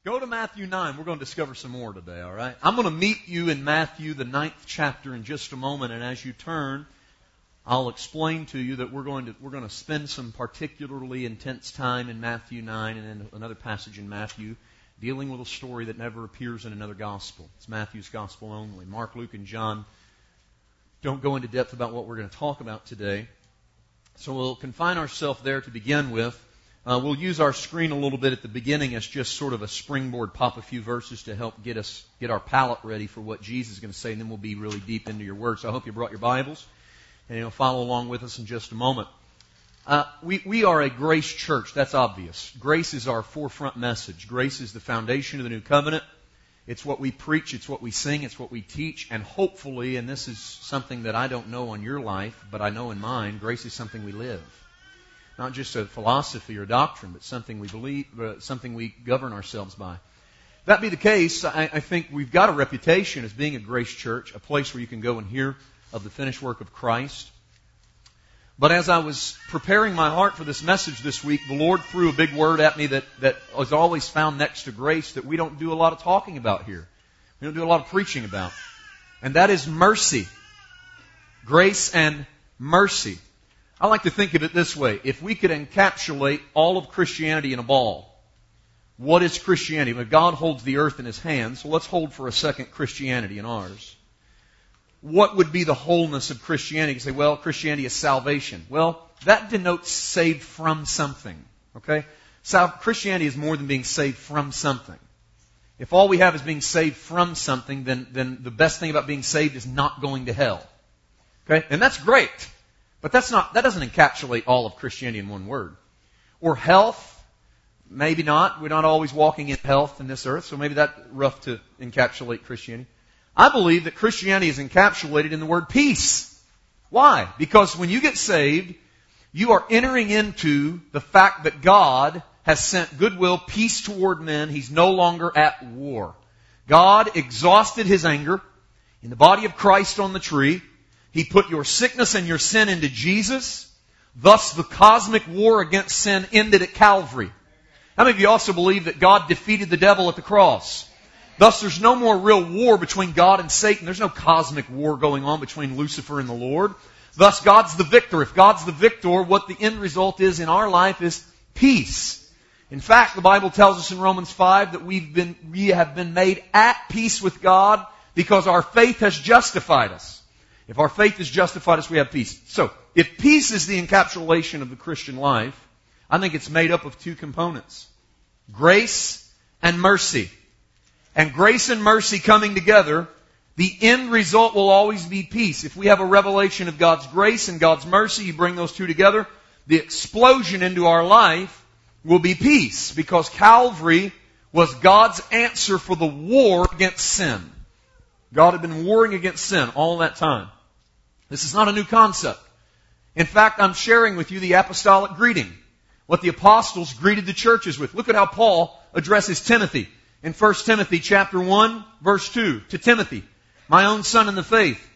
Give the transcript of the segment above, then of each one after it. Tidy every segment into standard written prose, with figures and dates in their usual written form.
Go to Matthew 9. We're going to discover some more today, all right? I'm going to meet you in Matthew, the 9th chapter, in just a moment. And as you turn, I'll explain to you that we're going to spend some particularly intense time in Matthew 9 and then another passage in Matthew dealing with a story that never appears in another gospel. It's Matthew's gospel only. Mark, Luke, and John don't go into depth about what we're going to talk about today. So we'll confine ourselves there to begin with. We'll use our screen a little bit at the beginning as just sort of a springboard, pop a few verses to help get our palate ready for what Jesus is going to say, and then we'll be really deep into your word. So I hope you brought your Bibles, and you'll follow along with us in just a moment. We are a grace church, that's obvious. Grace is our forefront message. Grace is the foundation of the new covenant. It's what we preach, it's what we sing, it's what we teach, and hopefully, and this is something that I don't know on your life, but I know in mine, grace is something we live. Not just a philosophy or doctrine, but something we believe, something we govern ourselves by. If that be the case, I think we've got a reputation as being a grace church, a place where you can go and hear of the finished work of Christ. But as I was preparing my heart for this message this week, the Lord threw a big word at me that is always found next to grace that we don't do a lot of talking about here. We don't do a lot of preaching about. And that is mercy. Grace and mercy. I like to think of it this way. If we could encapsulate all of Christianity in a ball, what is Christianity? Well, God holds the earth in His hands, so let's hold for a second Christianity in ours. What would be the wholeness of Christianity? You say, well, Christianity is salvation. Well, that denotes saved from something. Okay? Christianity is more than being saved from something. If all we have is being saved from something, then the best thing about being saved is not going to hell. Okay? And that's great. But that doesn't encapsulate all of Christianity in one word. Or health, maybe not. We're not always walking in health in this earth, so maybe that's rough to encapsulate Christianity. I believe that Christianity is encapsulated in the word peace. Why? Because when you get saved, you are entering into the fact that God has sent goodwill, peace toward men. He's no longer at war. God exhausted His anger in the body of Christ on the tree. He put your sickness and your sin into Jesus. Thus, the cosmic war against sin ended at Calvary. How many of you also believe that God defeated the devil at the cross? Thus, there's no more real war between God and Satan. There's no cosmic war going on between Lucifer and the Lord. Thus, God's the victor. If God's the victor, what the end result is in our life is peace. In fact, the Bible tells us in Romans 5 that we have been made at peace with God because our faith has justified us. If our faith has justified us, we have peace. So, if peace is the encapsulation of the Christian life, I think it's made up of two components. Grace and mercy. And grace and mercy coming together, the end result will always be peace. If we have a revelation of God's grace and God's mercy, you bring those two together, the explosion into our life will be peace. Because Calvary was God's answer for the war against sin. God had been warring against sin all that time. This is not a new concept. In fact, I'm sharing with you the apostolic greeting. What the apostles greeted the churches with. Look at how Paul addresses Timothy. In 1 Timothy chapter 1, verse 2. To Timothy, my own son in the faith.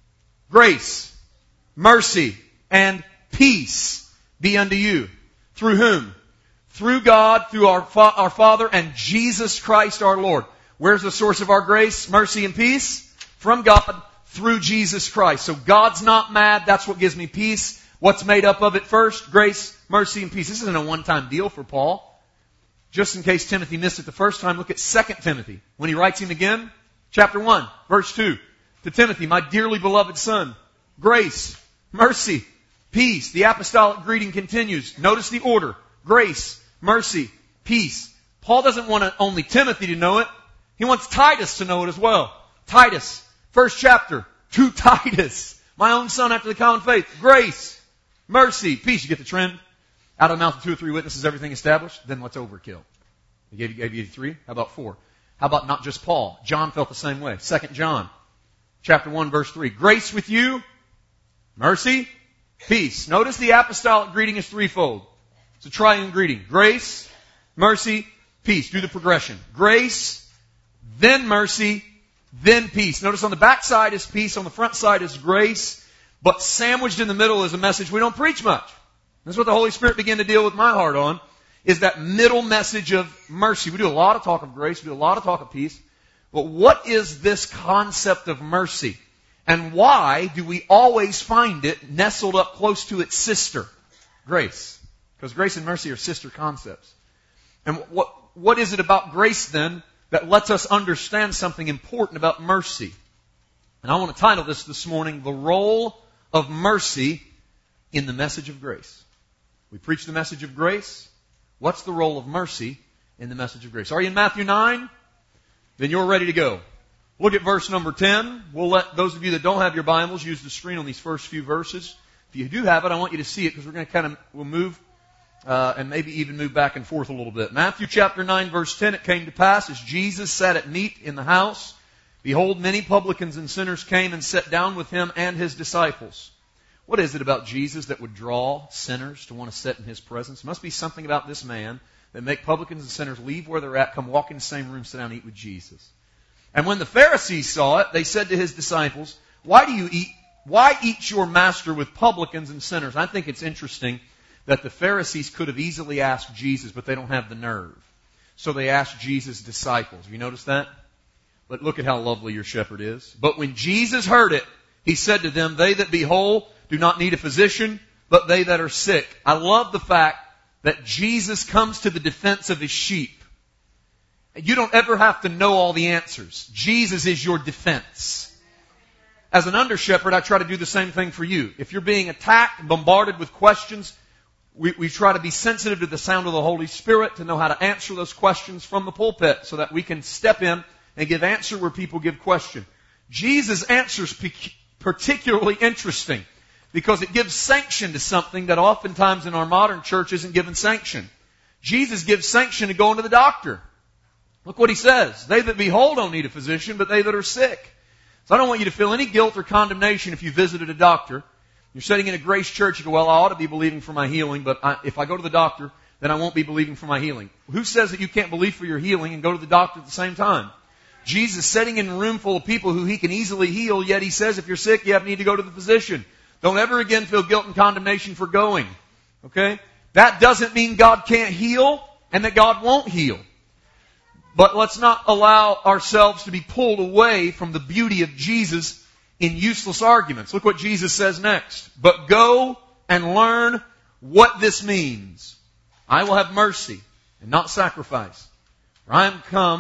Grace, mercy, and peace be unto you. Through whom? Through God, through our Father, and Jesus Christ our Lord. Where's the source of our grace, mercy, and peace? From God, through Jesus Christ. So God's not mad. That's what gives me peace. What's made up of it first? Grace, mercy, and peace. This isn't a one-time deal for Paul. Just in case Timothy missed it the first time, look at 2 Timothy. When he writes him again, chapter 1, verse 2. To Timothy, my dearly beloved son, grace, mercy, peace. The apostolic greeting continues. Notice the order. Grace, mercy, peace. Paul doesn't want only Timothy to know it. He wants Titus to know it as well. Titus, first chapter, to Titus, my own son after the common faith. Grace, mercy, peace. You get the trend? Out of the mouth of 2 or 3 witnesses, everything established. Then what's overkill? He gave you 3. How about 4? How about not just Paul? John felt the same way. 2 John, chapter 1, verse 3. Grace with you, mercy, peace. Notice the apostolic greeting is threefold. It's a triune greeting. Grace, mercy, peace. Do the progression. Grace, then mercy, then peace. Notice on the back side is peace, on the front side is grace, but sandwiched in the middle is a message we don't preach much. That's what the Holy Spirit began to deal with my heart on. is that middle message of mercy. We do a lot of talk of grace. We do a lot of talk of peace. But what is this concept of mercy? And why do we always find it nestled up close to its sister, grace? Because grace and mercy are sister concepts. And what is it about grace then that lets us understand something important about mercy? And I want to title this morning, The Role of Mercy in the Message of Grace. We preach the message of grace. What's the role of mercy in the message of grace? Are you in Matthew 9? Then you're ready to go. Look at verse number 10. We'll let those of you that don't have your Bibles use the screen on these first few verses. If you do have it, I want you to see it because we're going to we'll move and maybe even move back and forth a little bit. Matthew chapter 9, verse 10, it came to pass as Jesus sat at meat in the house, behold, many publicans and sinners came and sat down with him and his disciples. What is it about Jesus that would draw sinners to want to sit in his presence? It must be something about this man that make publicans and sinners leave where they're at, come walk in the same room, sit down and eat with Jesus. And when the Pharisees saw it, they said to his disciples, Why eat your master with publicans and sinners? I think it's interesting that the Pharisees could have easily asked Jesus, but they don't have the nerve. So they asked Jesus' disciples. Have you noticed that? But look at how lovely your shepherd is. But when Jesus heard it, he said to them, They that be whole do not need a physician, but they that are sick. I love the fact that Jesus comes to the defense of his sheep. You don't ever have to know all the answers. Jesus is your defense. As an under-shepherd, I try to do the same thing for you. If you're being attacked, bombarded with questions, we try to be sensitive to the sound of the Holy Spirit to know how to answer those questions from the pulpit so that we can step in and give answer where people give question. Jesus' answer is particularly interesting because it gives sanction to something that oftentimes in our modern church isn't given sanction. Jesus gives sanction to going to the doctor. Look what he says. They that be whole don't need a physician, but they that are sick. So I don't want you to feel any guilt or condemnation if you visited a doctor. You're sitting in a grace church, you go, well, I ought to be believing for my healing, but if I go to the doctor, then I won't be believing for my healing. Who says that you can't believe for your healing and go to the doctor at the same time? Jesus is sitting in a room full of people who he can easily heal, yet he says if you're sick, you need to go to the physician. Don't ever again feel guilt and condemnation for going. Okay? That doesn't mean God can't heal and that God won't heal. But let's not allow ourselves to be pulled away from the beauty of Jesus in useless arguments. Look what Jesus says next. But go and learn what this means. I will have mercy and not sacrifice. For I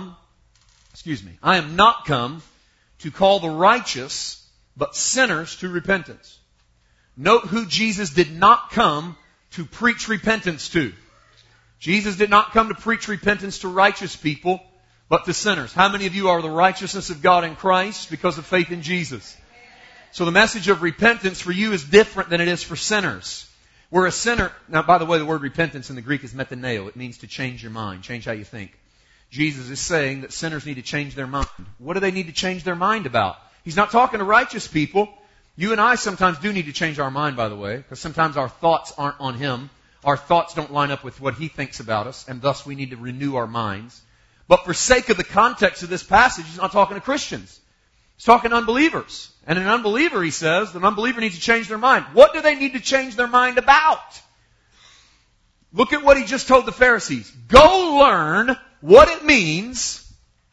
am not come to call the righteous, but sinners to repentance. Note who Jesus did not come to preach repentance to. Jesus did not come to preach repentance to righteous people, but to sinners. How many of you are the righteousness of God in Christ because of faith in Jesus? So the message of repentance for you is different than it is for sinners. We're a sinner. Now, by the way, the word repentance in the Greek is metaneo. It means to change your mind, change how you think. Jesus is saying that sinners need to change their mind. What do they need to change their mind about? He's not talking to righteous people. You and I sometimes do need to change our mind, by the way, because sometimes our thoughts aren't on Him. Our thoughts don't line up with what He thinks about us, and thus we need to renew our minds. But for sake of the context of this passage, He's not talking to Christians. He's talking to unbelievers. And an unbeliever, He says, an unbeliever needs to change their mind. What do they need to change their mind about? Look at what He just told the Pharisees. Go learn what it means.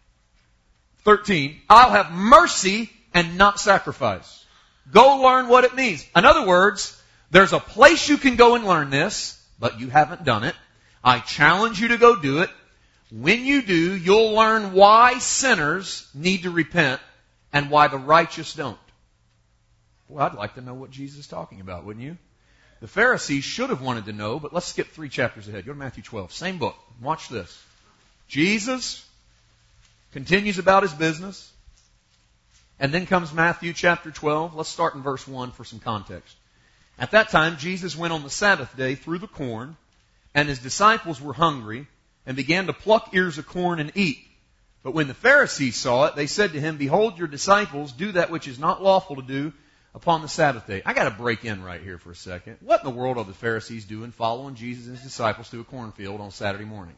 13. I'll have mercy and not sacrifice. Go learn what it means. In other words, there's a place you can go and learn this, but you haven't done it. I challenge you to go do it. When you do, you'll learn why sinners need to repent and why the righteous don't. Well, I'd like to know what Jesus is talking about, wouldn't you? The Pharisees should have wanted to know, but let's skip 3 chapters ahead. Go to Matthew 12. Same book. Watch this. Jesus continues about His business. And then comes Matthew chapter 12. Let's start in verse 1 for some context. At that time, Jesus went on the Sabbath day through the corn, and His disciples were hungry, and began to pluck ears of corn and eat. But when the Pharisees saw it, they said to Him, Behold, your disciples do that which is not lawful to do upon the Sabbath day. I got to break in right here for a second. What in the world are the Pharisees doing following Jesus and His disciples to a cornfield on Saturday morning?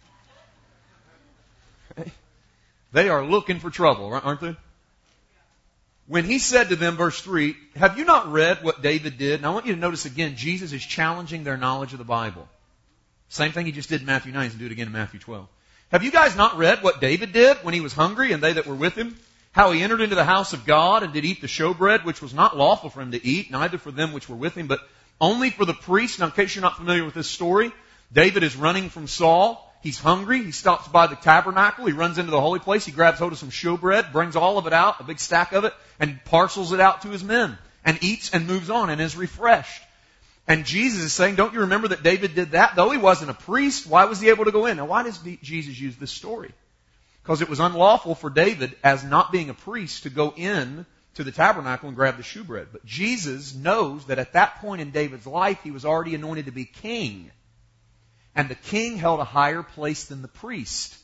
They are looking for trouble, aren't they? When He said to them, verse 3, have you not read what David did? And I want you to notice again, Jesus is challenging their knowledge of the Bible. Same thing he just did in Matthew 9, and do it again in Matthew 12. Have you guys not read what David did when he was hungry and they that were with him? How he entered into the house of God and did eat the showbread, which was not lawful for him to eat, neither for them which were with him, but only for the priests. Now, in case you're not familiar with this story, David is running from Saul. He's hungry. He stops by the tabernacle. He runs into the holy place. He grabs hold of some showbread, brings all of it out, a big stack of it, and parcels it out to his men and eats and moves on and is refreshed. And Jesus is saying, don't you remember that David did that? Though he wasn't a priest, why was he able to go in? Now, why does Jesus use this story? Because it was unlawful for David, as not being a priest, to go in to the tabernacle and grab the showbread. But Jesus knows that at that point in David's life, he was already anointed to be king. And the king held a higher place than the priest.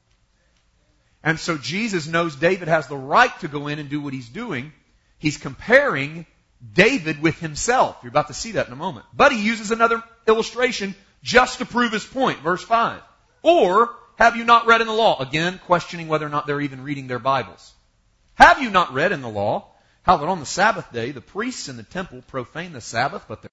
And so Jesus knows David has the right to go in and do what he's doing. He's comparing David with himself. You're about to see that in a moment. But he uses another illustration just to prove his point. Verse 5. Or, have you not read in the law? Again, questioning whether or not they're even reading their Bibles. Have you not read in the law how that on the Sabbath day the priests in the temple profane the Sabbath, but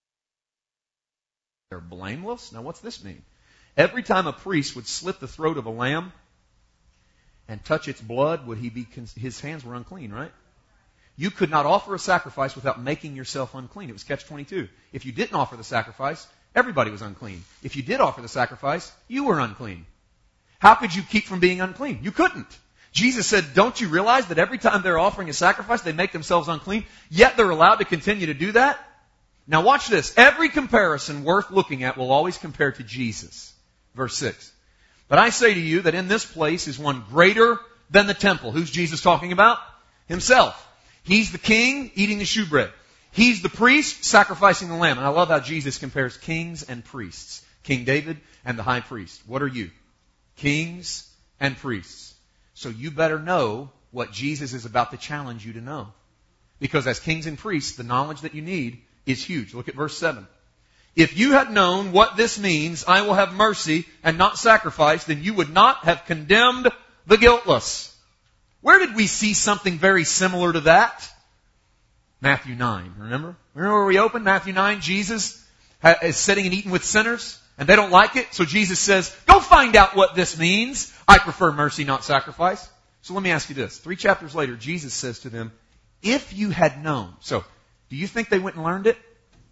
they're blameless? Now what's this mean? Every time a priest would slit the throat of a lamb and touch its blood, his hands were unclean, right? You could not offer a sacrifice without making yourself unclean. It was catch-22. If you didn't offer the sacrifice, everybody was unclean. If you did offer the sacrifice, you were unclean. How could you keep from being unclean? You couldn't. Jesus said, don't you realize that every time they're offering a sacrifice, they make themselves unclean, yet they're allowed to continue to do that? Now watch this. Every comparison worth looking at will always compare to Jesus. Verse 6. But I say to you that in this place is one greater than the temple. Who's Jesus talking about? Himself. He's the king eating the showbread. He's the priest sacrificing the lamb. And I love how Jesus compares kings and priests. King David and the high priest. What are you? Kings and priests. So you better know what Jesus is about to challenge you to know. Because as kings and priests, the knowledge that you need is huge. Look at verse 7. If you had known what this means, I will have mercy and not sacrifice, then you would not have condemned the guiltless. Where did we see something very similar to that? Matthew 9, remember? Remember where we opened? Matthew 9, Jesus is sitting and eating with sinners, and they don't like it. So Jesus says, go find out what this means. I prefer mercy, not sacrifice. So let me ask you this. 3 chapters later, Jesus says to them, if you had known. So, do you think they went and learned it?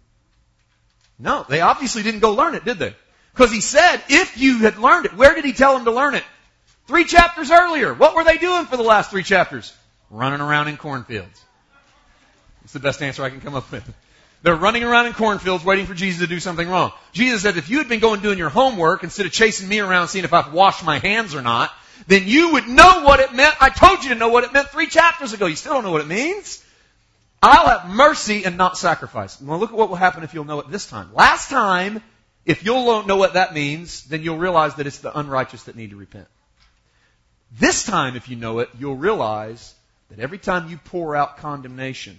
No, they obviously didn't go learn it, did they? Because he said, if you had learned it. Where did he tell them to learn it? 3 chapters earlier. What were they doing for the last 3 chapters? Running around in cornfields. It's the best answer I can come up with. They're running around in cornfields waiting for Jesus to do something wrong. Jesus said, if you had been going doing your homework instead of chasing me around seeing if I've washed my hands or not, then you would know what it meant. I told you to know what it meant 3 chapters ago. You still don't know what it means. I'll have mercy and not sacrifice. Well, look at what will happen if you'll know it this time. Last time, if you'll know what that means, then you'll realize that it's the unrighteous that need to repent. This time, if you know it, you'll realize that every time you pour out condemnation,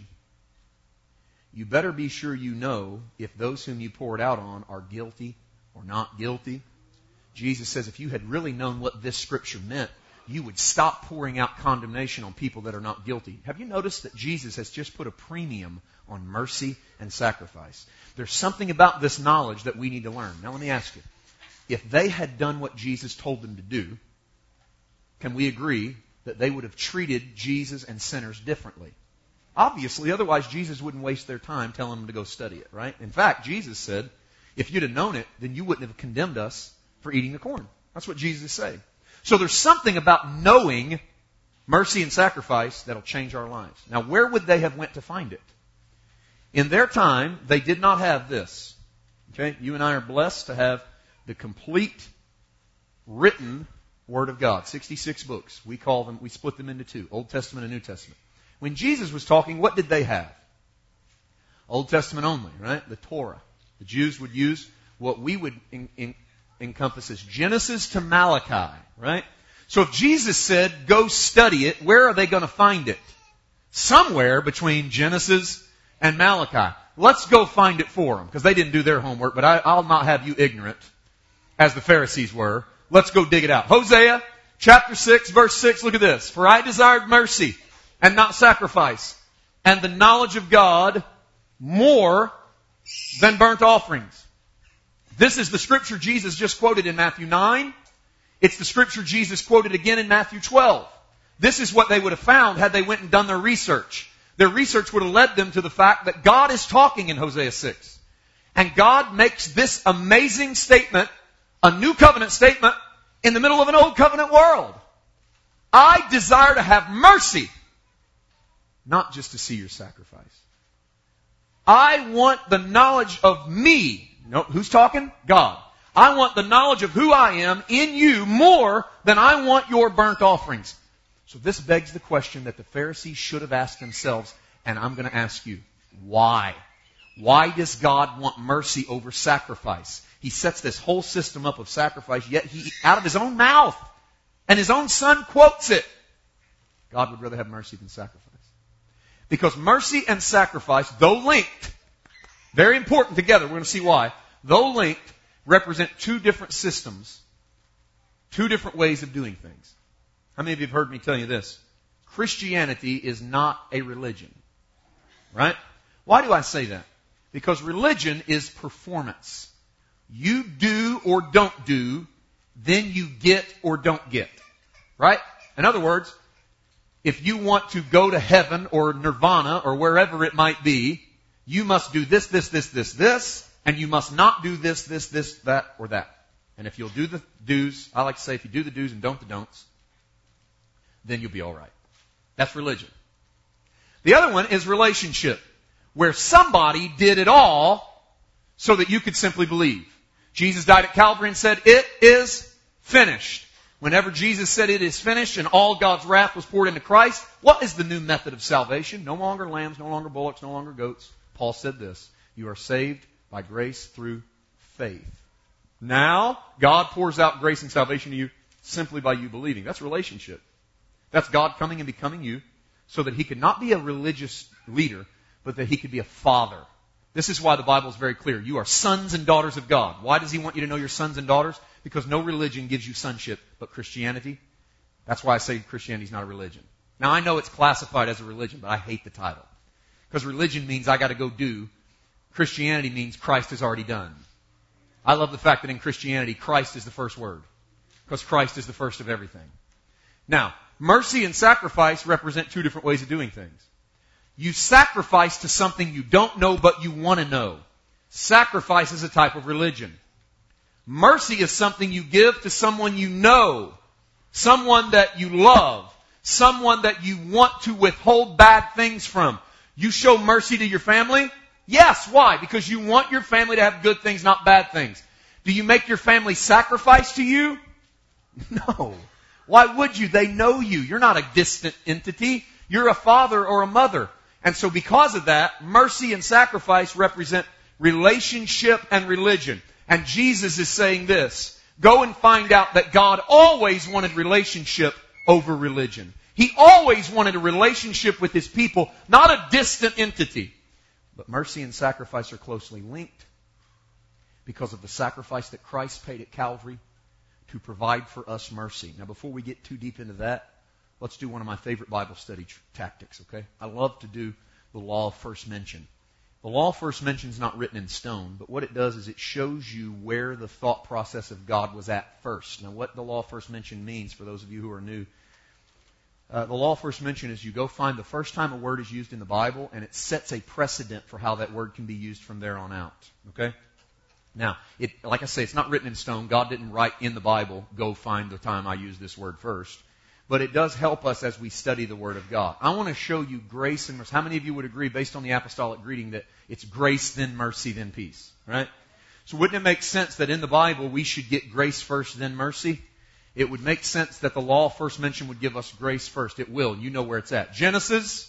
you better be sure you know if those whom you pour it out on are guilty or not guilty. Jesus says if you had really known what this scripture meant, you would stop pouring out condemnation on people that are not guilty. Have you noticed that Jesus has just put a premium on mercy and sacrifice? There's something about this knowledge that we need to learn. Now let me ask you, if they had done what Jesus told them to do, can we agree that they would have treated Jesus and sinners differently? Obviously, otherwise Jesus wouldn't waste their time telling them to go study it, right? In fact, Jesus said, if you'd have known it, then you wouldn't have condemned us for eating the corn. That's what Jesus is saying. So there's something about knowing mercy and sacrifice that'll change our lives. Now, where would they have went to find it? In their time, they did not have this. Okay? You and I are blessed to have the complete written Word of God. 66 books. We split them into 2, Old Testament and New Testament. When Jesus was talking, what did they have? Old Testament only, right? The Torah. The Jews would use what we would encompass as Genesis to Malachi, right? So if Jesus said, go study it, where are they going to find it? Somewhere between Genesis and Malachi. Let's go find it for them, because they didn't do their homework, but I'll not have you ignorant, as the Pharisees were. Let's go dig it out. Hosea, chapter 6, verse 6, look at this. For I desired mercy and not sacrifice, and the knowledge of God more than burnt offerings. This is the scripture Jesus just quoted in Matthew 9. It's the scripture Jesus quoted again in Matthew 12. This is what they would have found had they went and done their research. Their research would have led them to the fact that God is talking in Hosea 6. And God makes this amazing statement, a new covenant statement, in the middle of an old covenant world. I desire to have mercy, not just to see your sacrifice. I want the knowledge of me. No, who's talking? God. I want the knowledge of who I am in you more than I want your burnt offerings. So this begs the question that the Pharisees should have asked themselves, and I'm going to ask you, why? Why does God want mercy over sacrifice? He sets this whole system up of sacrifice, yet He, out of His own mouth, and His own Son quotes it, God would rather have mercy than sacrifice. Because mercy and sacrifice, though linked, very important together, we're going to see why, though linked, represent two different systems, two different ways of doing things. How many of you have heard me tell you this? Christianity is not a religion. Right? Why do I say that? Because religion is performance. You do or don't do, then you get or don't get. Right? In other words, if you want to go to heaven or nirvana or wherever it might be, you must do this, and you must not do this, that, or that. And if you'll do the do's, I like to say if you do the do's and don't the don'ts, then you'll be all right. That's religion. The other one is relationship, where somebody did it all so that you could simply believe. Jesus died at Calvary and said, "It is finished." Whenever Jesus said it is finished and all God's wrath was poured into Christ, what is the new method of salvation? No longer lambs, no longer bullocks, no longer goats. Paul said this, you are saved by grace through faith. Now, God pours out grace and salvation to you simply by you believing. That's relationship. That's God coming and becoming you so that He could not be a religious leader, but that He could be a father. This is why the Bible is very clear. You are sons and daughters of God. Why does He want you to know you're sons and daughters? Because no religion gives you sonship, but Christianity. That's why I say Christianity is not a religion. Now, I know it's classified as a religion, but I hate the title. Because religion means I got to go do. Christianity means Christ has already done. I love the fact that in Christianity, Christ is the first word. Because Christ is the first of everything. Now, mercy and sacrifice represent two different ways of doing things. You sacrifice to something you don't know but you want to know. Sacrifice is a type of religion. Mercy is something you give to someone you know, someone that you love, someone that you want to withhold bad things from. You show mercy to your family? Yes. Why? Because you want your family to have good things, not bad things. Do you make your family sacrifice to you? No. Why would you? They know you. You're not a distant entity. You're a father or a mother. And so because of that, mercy and sacrifice represent relationship and religion. And Jesus is saying this, go and find out that God always wanted relationship over religion. He always wanted a relationship with His people, not a distant entity. But mercy and sacrifice are closely linked because of the sacrifice that Christ paid at Calvary to provide for us mercy. Now, before we get too deep into that, let's do one of my favorite Bible study tactics, okay? I love to do the law of first mention. The law of first mention is not written in stone, but what it does is it shows you where the thought process of God was at first. Now, what the law of first mention means, for those of you who are new, the law of first mention is you go find the first time a word is used in the Bible, and it sets a precedent for how that word can be used from there on out. Okay? Now, like I say, it's not written in stone. God didn't write in the Bible, go find the time I use this word first. But it does help us as we study the Word of God. I want to show you grace and mercy. How many of you would agree, based on the apostolic greeting, that it's grace, then mercy, then peace? Right? So wouldn't it make sense that in the Bible we should get grace first, then mercy? It would make sense that the law of first mention would give us grace first. It will. You know where it's at. Genesis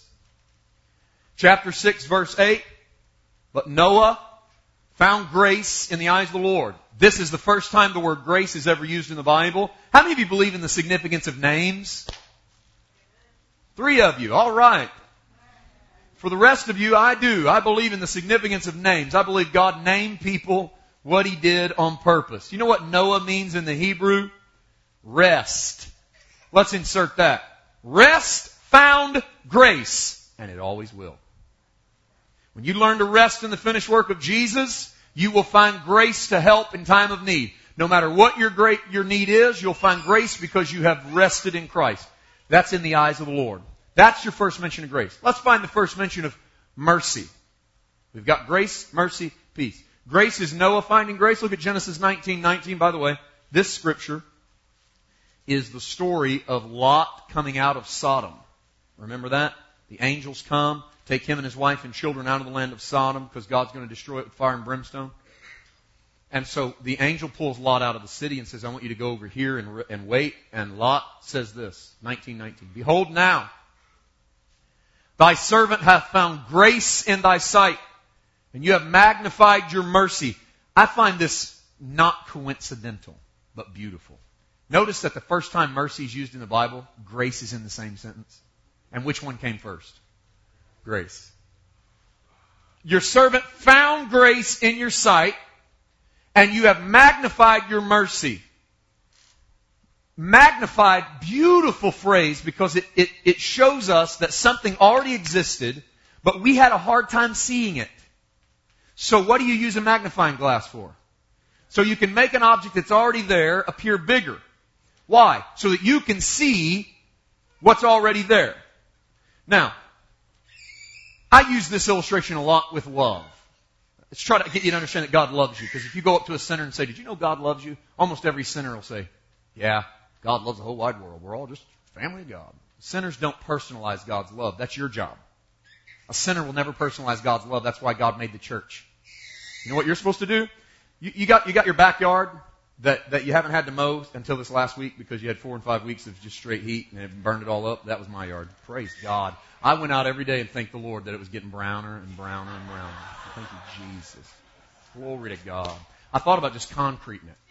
chapter 6, verse 8. But Noah found grace in the eyes of the Lord. This is the first time the word grace is ever used in the Bible. How many of you believe in the significance of names? 3 of you. All right. For the rest of you, I do. I believe in the significance of names. I believe God named people what He did on purpose. You know what Noah means in the Hebrew? Rest. Let's insert that. Rest found grace, and it always will. When you learn to rest in the finished work of Jesus, You will find grace to help in time of need. No matter what your need is, you'll find grace because you have rested in Christ. That's in the eyes of the Lord. That's your first mention of grace. Let's find the first mention of mercy. We've got grace, mercy, peace. Grace is Noah finding grace. Look at Genesis 19:19. By the way, this scripture is the story of Lot coming out of Sodom. Remember that? The angels come, take him and his wife and children out of the land of Sodom because God's going to destroy it with fire and brimstone. And so the angel pulls Lot out of the city and says, I want you to go over here and wait. And Lot says this, 19:19. Behold now, thy servant hath found grace in thy sight, and you have magnified your mercy. I find this not coincidental, but beautiful. Notice that the first time mercy is used in the Bible, grace is in the same sentence. And which one came first? Grace. Your servant found grace in your sight, and you have magnified your mercy. Magnified, beautiful phrase because it shows us that something already existed, but we had a hard time seeing it. So what do you use a magnifying glass for? So you can make an object that's already there appear bigger. Why? So that you can see what's already there. Now, I use this illustration a lot with love. Let's try to get you to understand that God loves you. Because if you go up to a sinner and say, did you know God loves you? Almost every sinner will say, yeah, God loves the whole wide world. We're all just family of God. Sinners don't personalize God's love. That's your job. A sinner will never personalize God's love. That's why God made the church. You know what you're supposed to do? You got your backyard that you haven't had to mow until this last week because you had 4 and 5 weeks of just straight heat and it burned it all up. That was my yard. Praise God. I went out every day and thanked the Lord that it was getting browner and browner and browner. Thank you, Jesus. Glory to God. I thought about just concreting it.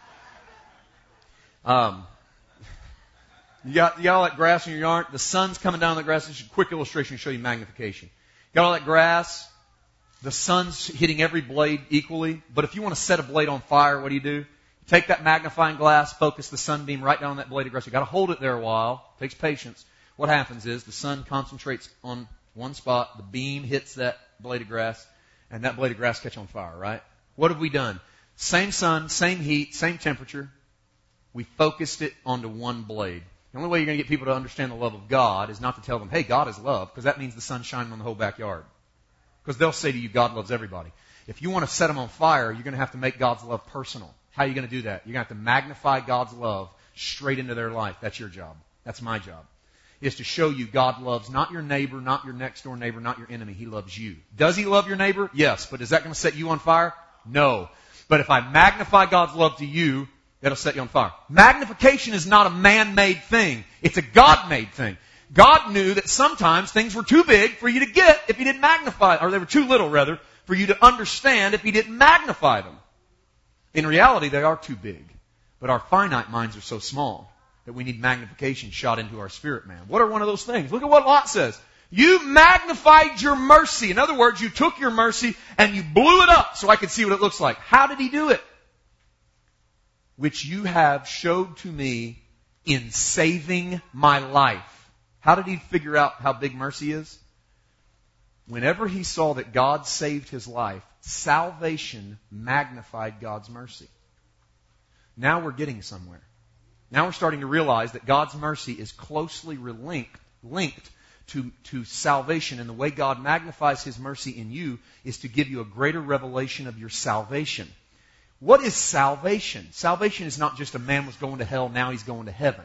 You got all that grass in your yard. The sun's coming down on the grass. This is a quick illustration to show you magnification. You got all that grass. The sun's hitting every blade equally. But if you want to set a blade on fire, what do? You take that magnifying glass, focus the sunbeam right down on that blade of grass. You've got to hold it there a while. It takes patience. What happens is the sun concentrates on one spot. The beam hits that blade of grass. And that blade of grass catch on fire, right? What have we done? Same sun, same heat, same temperature. We focused it onto one blade. The only way you're going to get people to understand the love of God is not to tell them, hey, God is love, because that means the sun's shining on the whole backyard. Because they'll say to you, God loves everybody. If you want to set them on fire, you're going to have to make God's love personal. How are you going to do that? You're going to have to magnify God's love straight into their life. That's your job. That's my job. Is to show you God loves not your neighbor, not your next door neighbor, not your enemy. He loves you. Does He love your neighbor? Yes. But is that going to set you on fire? No. But if I magnify God's love to you, that'll set you on fire. Magnification is not a man-made thing. It's a God-made thing. God knew that sometimes things were too big for you to get if He didn't magnify, or they were too little, rather, for you to understand if He didn't magnify them. In reality, they are too big. But our finite minds are so small that we need magnification shot into our spirit man. What are one of those things? Look at what Lot says. You magnified your mercy. In other words, you took your mercy and you blew it up so I could see what it looks like. How did He do it? Which you have showed to me in saving my life. How did He figure out how big mercy is? Whenever He saw that God saved his life, salvation magnified God's mercy. Now we're getting somewhere. Now we're starting to realize that God's mercy is closely linked to salvation. And the way God magnifies His mercy in you is to give you a greater revelation of your salvation. What is salvation? Salvation is not just a man was going to hell, now he's going to heaven.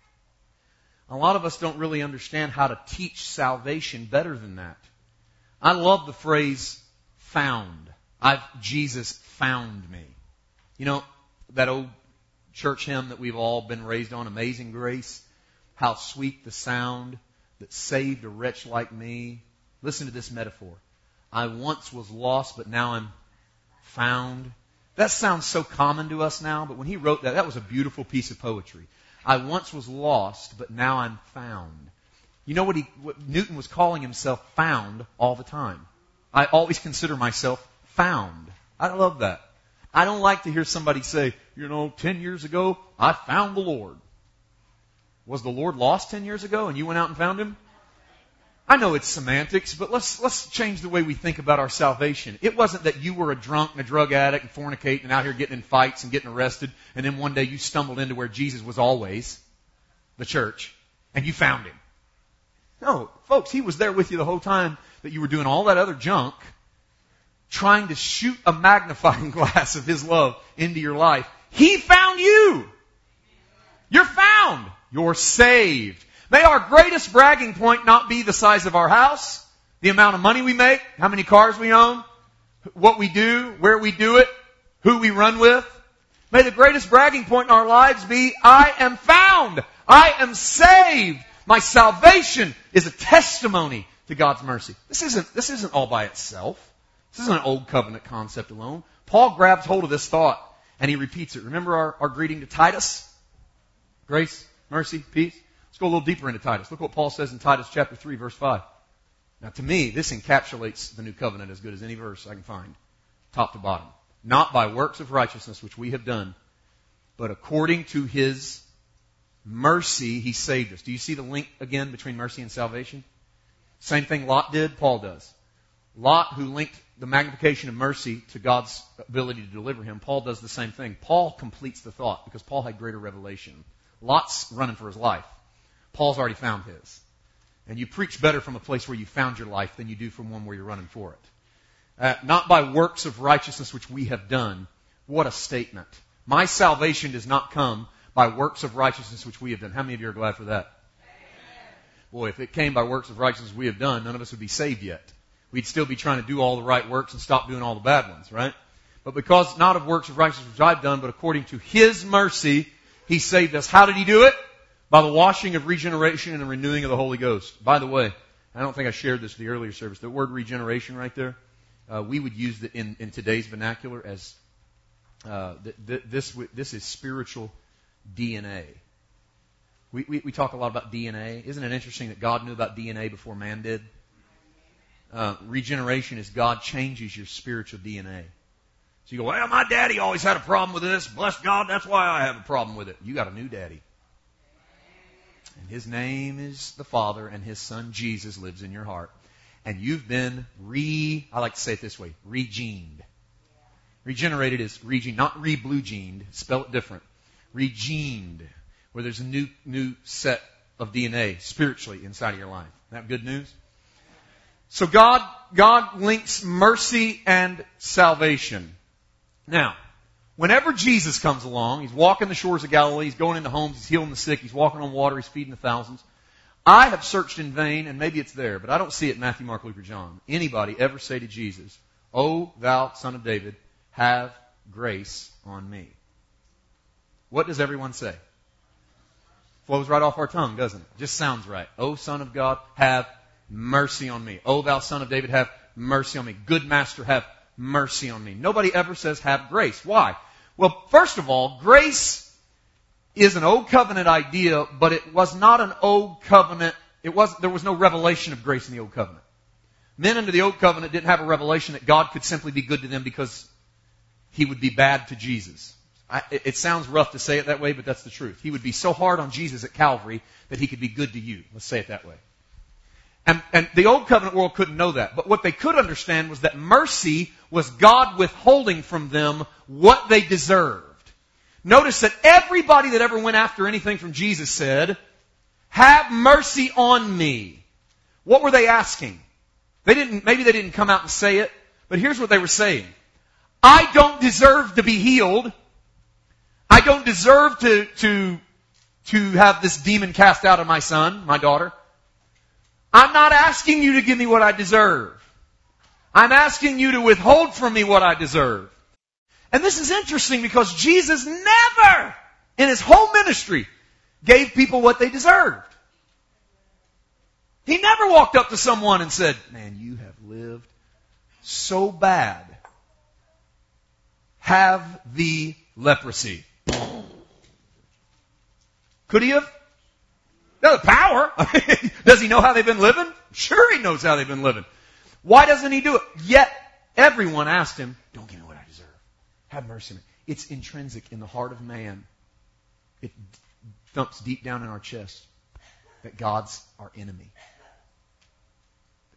A lot of us don't really understand how to teach salvation better than that. I love the phrase, found. Jesus found me. You know, that old church hymn that we've all been raised on, Amazing Grace. How sweet the sound that saved a wretch like me. Listen to this metaphor. I once was lost, but now I'm found. That sounds so common to us now, but when he wrote that was a beautiful piece of poetry. I once was lost, but now I'm found. You know what Newton was calling himself found all the time. I always consider myself found. I love that. I don't like to hear somebody say, 10 years ago, I found the Lord. Was the Lord lost 10 years ago and you went out and found Him? I know it's semantics, but let's change the way we think about our salvation. It wasn't that you were a drunk and a drug addict and fornicating and out here getting in fights and getting arrested, and then one day you stumbled into where Jesus was always, the church, and you found Him. No, folks, He was there with you the whole time that you were doing all that other junk, trying to shoot a magnifying glass of His love into your life. He found you. You're found. You're saved. May our greatest bragging point not be the size of our house, the amount of money we make, how many cars we own, what we do, where we do it, who we run with. May the greatest bragging point in our lives be, I am found. I am saved. My salvation is a testimony to God's mercy. This isn't all by itself. This isn't an old covenant concept alone. Paul grabs hold of this thought and he repeats it. Remember our greeting to Titus? Grace, mercy, peace. Let's go a little deeper into Titus. Look what Paul says in Titus chapter 3, verse 5. Now to me, this encapsulates the new covenant as good as any verse I can find, top to bottom. Not by works of righteousness which we have done, but according to His mercy He saved us. Do you see the link again between mercy and salvation? Same thing Lot did, Paul does. Lot, who linked the magnification of mercy to God's ability to deliver him, Paul does the same thing. Paul completes the thought because Paul had greater revelation. Lot's running for his life. Paul's already found his. And you preach better from a place where you found your life than you do from one where you're running for it. Not by works of righteousness which we have done. What a statement. My salvation does not come by works of righteousness which we have done. How many of you are glad for that? Boy, if it came by works of righteousness we have done, none of us would be saved yet. We'd still be trying to do all the right works and stop doing all the bad ones, right? But because not of works of righteousness which I've done, but according to His mercy, He saved us. How did He do it? By the washing of regeneration and the renewing of the Holy Ghost. By the way, I don't think I shared this in the earlier service. The word regeneration right there, we would use it in today's vernacular as this is spiritual DNA. We talk a lot about DNA. Isn't it interesting that God knew about DNA before man did? Regeneration is God changes your spiritual DNA. So you go, well, my daddy always had a problem with this. Bless God, that's why I have a problem with it. You got a new daddy. And His name is the Father, and His Son Jesus lives in your heart. And you've been I like to say it this way, regened. Regenerated is regened, not re-blue-gened. Spell it different. Regened, where there's a new set of DNA spiritually inside of your life. Isn't that good news? So God links mercy and salvation. Now, whenever Jesus comes along, He's walking the shores of Galilee, He's going into homes, He's healing the sick, He's walking on water, He's feeding the thousands. I have searched in vain, and maybe it's there, but I don't see it in Matthew, Mark, Luke, or John. Anybody ever say to Jesus, "O thou Son of David, have grace on me"? What does everyone say? Flows right off our tongue, doesn't it? Just sounds right. O Son of God, have mercy on me. O thou Son of David, have mercy on me. Good Master, have mercy on me. Nobody ever says have grace. Why? Well, first of all, grace is an old covenant idea, but it was not an old covenant. There was no revelation of grace in the old covenant. Men under the old covenant didn't have a revelation that God could simply be good to them because He would be bad to Jesus. It sounds rough to say it that way, but that's the truth. He would be so hard on Jesus at Calvary that He could be good to you. Let's say it that way. And the old covenant world couldn't know that. But what they could understand was that mercy was God withholding from them what they deserved. Notice that everybody that ever went after anything from Jesus said, "Have mercy on me." What were they asking? Maybe they didn't come out and say it, but here's what they were saying. I don't deserve to be healed. I don't deserve to have this demon cast out of my son, my daughter. I'm not asking you to give me what I deserve. I'm asking you to withhold from me what I deserve. And this is interesting because Jesus never, in His whole ministry, gave people what they deserved. He never walked up to someone and said, "Man, you have lived so bad. Have the leprosy." Could He have? No, the power. Does He know how they've been living? Sure He knows how they've been living. Why doesn't He do it? Yet, everyone asked Him, "Don't give me what I deserve. Have mercy on me." It's intrinsic in the heart of man. It thumps deep down in our chest that God's our enemy.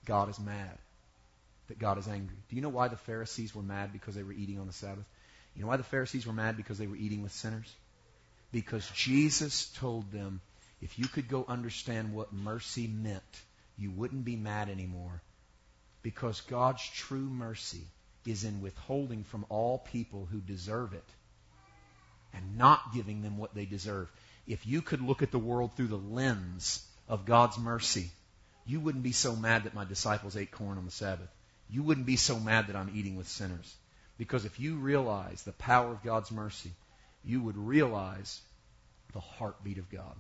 God is mad, that God is angry. Do you know why the Pharisees were mad because they were eating on the Sabbath? You know why the Pharisees were mad? Because they were eating with sinners? Because Jesus told them, if you could go understand what mercy meant, you wouldn't be mad anymore. Because God's true mercy is in withholding from all people who deserve it and not giving them what they deserve. If you could look at the world through the lens of God's mercy, you wouldn't be so mad that my disciples ate corn on the Sabbath. You wouldn't be so mad that I'm eating with sinners. Because if you realize the power of God's mercy, you would realize the heartbeat of God.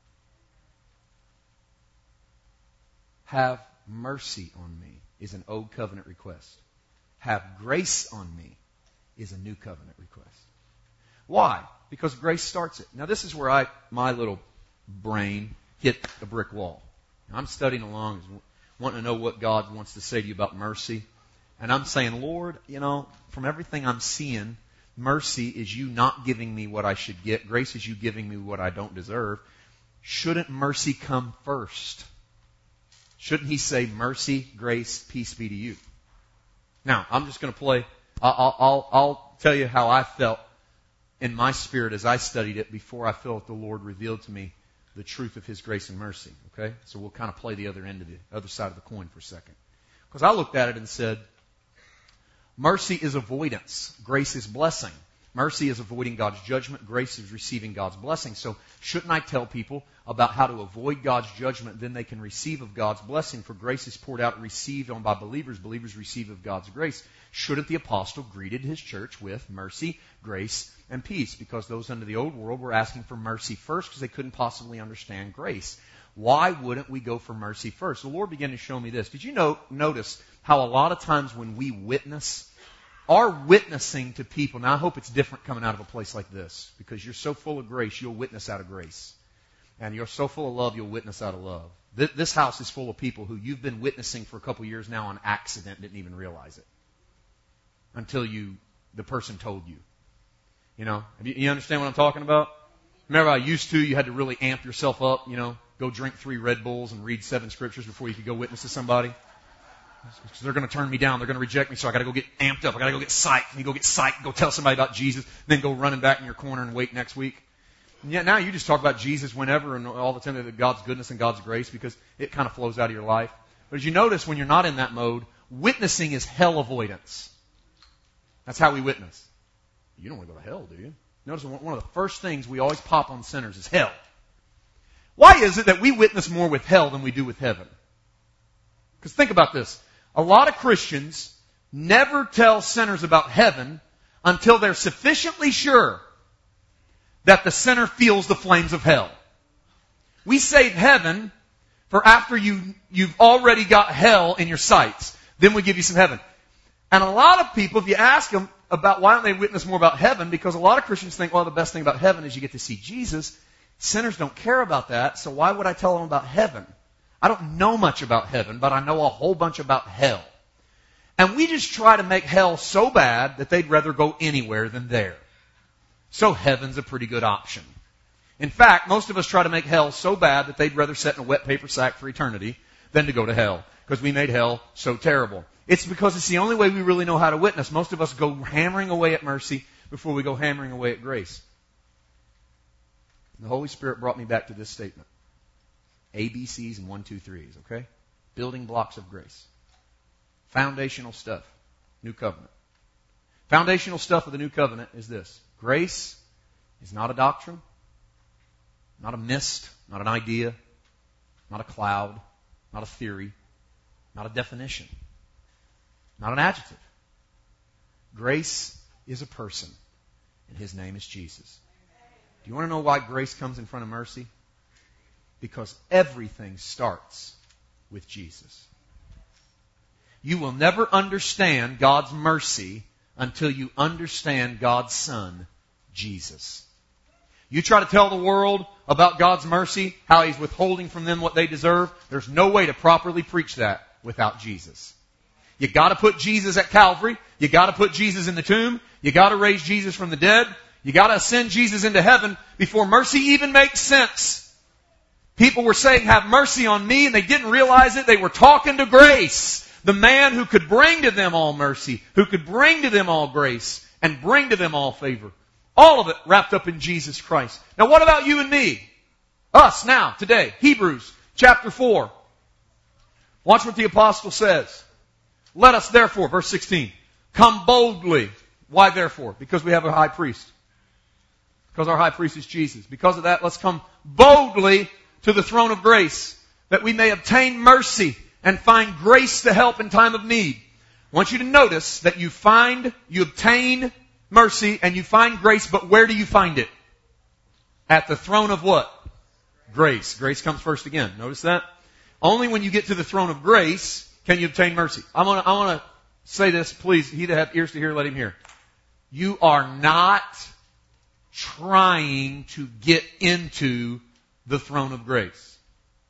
Have mercy on me is an old covenant request. Have grace on me is a new covenant request. Why? Because grace starts it. Now this is where my little brain hit a brick wall. I'm studying along, wanting to know what God wants to say to you about mercy. And I'm saying, Lord, from everything I'm seeing, mercy is you not giving me what I should get. Grace is you giving me what I don't deserve. Shouldn't mercy come first? Shouldn't he say, mercy, grace, peace be to you? Now, I'm just going to play. I'll tell you how I felt in my spirit as I studied it before I felt the Lord revealed to me the truth of His grace and mercy. Okay? So we'll kind of play the other end of the other side of the coin for a second. Because I looked at it and said, mercy is avoidance. Grace is blessing. Mercy is avoiding God's judgment. Grace is receiving God's blessing. So shouldn't I tell people about how to avoid God's judgment, then they can receive of God's blessing? For grace is poured out and received on by believers. Believers receive of God's grace. Shouldn't the apostle greeted his church with mercy, grace, and peace? Because those under the old world were asking for mercy first because they couldn't possibly understand grace. Why wouldn't we go for mercy first? The Lord began to show me this. Did you notice how a lot of times when we witness, our witnessing to people, now I hope it's different coming out of a place like this, because you're so full of grace, you'll witness out of grace. And you're so full of love, you'll witness out of love. This house is full of people who you've been witnessing for a couple years now on accident, didn't even realize it. Until the person told you. You understand what I'm talking about? Remember, I used to, you had to really amp yourself up, go drink 3 Red Bulls and read 7 scriptures before you could go witness to somebody. Because they're going to turn me down, they're going to reject me, so I got to go get amped up, I got to go get psyched, and you go get psyched, go tell somebody about Jesus, then go running back in your corner and wait next week. And yet now you just talk about Jesus whenever and all the time, that God's goodness and God's grace, because it kind of flows out of your life. But as you notice, when you're not in that mode, witnessing is hell avoidance. That's how we witness. You don't want to go to hell, do you? Notice one of the first things we always pop on sinners is hell. Why is it that we witness more with hell than we do with heaven? Because think about this. A lot of Christians never tell sinners about heaven until they're sufficiently sure that the sinner feels the flames of hell. We save heaven for after you've already got hell in your sights. Then we give you some heaven. And a lot of people, if you ask them about why don't they witness more about heaven, because a lot of Christians think, well, the best thing about heaven is you get to see Jesus. Sinners don't care about that, so why would I tell them about heaven? I don't know much about heaven, but I know a whole bunch about hell. And we just try to make hell so bad that they'd rather go anywhere than there. So heaven's a pretty good option. In fact, most of us try to make hell so bad that they'd rather sit in a wet paper sack for eternity than to go to hell, because we made hell so terrible. It's because it's the only way we really know how to witness. Most of us go hammering away at mercy before we go hammering away at grace. The Holy Spirit brought me back to this statement. ABCs and 1, 2, 3s, okay? Building blocks of grace. Foundational stuff. New covenant. Foundational stuff of the new covenant is this. Grace is not a doctrine, not a mist, not an idea, not a cloud, not a theory, not a definition, not an adjective. Grace is a person, and His name is Jesus. Do you want to know why grace comes in front of mercy? Because everything starts with Jesus. You will never understand God's mercy until you understand God's Son, Jesus. You try to tell the world about God's mercy, how He's withholding from them what they deserve. There's no way to properly preach that without Jesus. You got to put Jesus at Calvary. You got to put Jesus in the tomb. You got to raise Jesus from the dead. You got to ascend Jesus into heaven before mercy even makes sense. People were saying, have mercy on me, and they didn't realize it. They were talking to grace. The man who could bring to them all mercy, who could bring to them all grace, and bring to them all favor. All of it wrapped up in Jesus Christ. Now what about you and me? Us now, today. Hebrews chapter 4. Watch what the apostle says. Let us therefore, verse 16, come boldly. Why therefore? Because we have a high priest. Because our high priest is Jesus. Because of that, let's come boldly to the throne of grace, that we may obtain mercy and find grace to help in time of need. I want you to notice that you obtain mercy and you find grace, but where do you find it? At the throne of what? Grace. Grace comes first again. Notice that? Only when you get to the throne of grace can you obtain mercy. I want to say this, please. He that hath ears to hear, let him hear. You are not trying to get into the throne of grace.